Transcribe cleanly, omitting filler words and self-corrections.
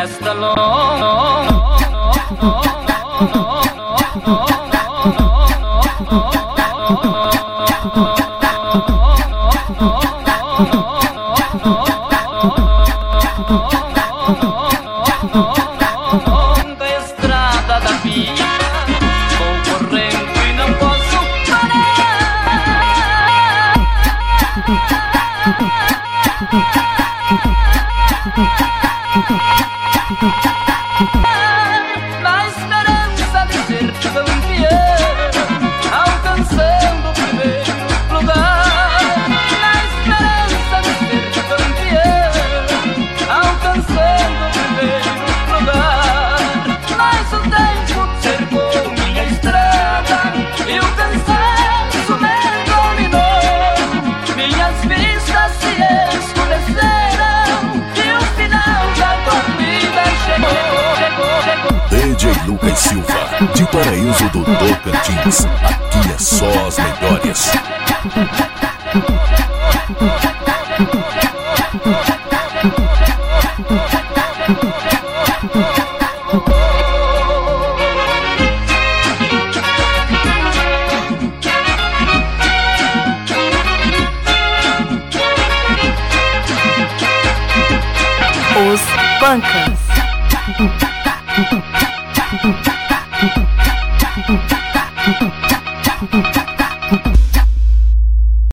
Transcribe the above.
festa longa. Estrada da vida, vou correndo e não posso na esperança de ser campeão, alcançando o primeiro lugar. Na esperança de ser campeão, alcançando o primeiro lugar. Mas o tempo cercou minha estrada e o cansaço me dominou. Minhas vistas se escureceram e o final da corrida chegou. DJ Lucas Silva, de Paraíso do Tocantins. Aqui é só as melhores. Os Pancas.